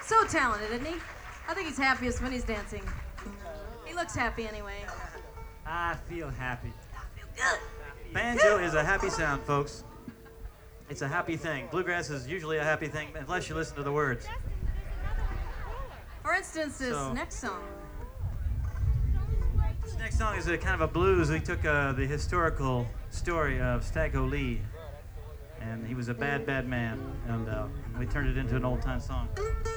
So talented, isn't he? I think he's happiest when he's dancing. He looks happy anyway. I feel happy. Good. Banjo is a happy sound, folks. It's a happy thing. Bluegrass is usually a happy thing unless you listen to the words. For instance, this next song. This next song is a kind of a blues. We took the historical story of Staggo Lee, and he was a bad, bad man, and we turned it into an old-time song.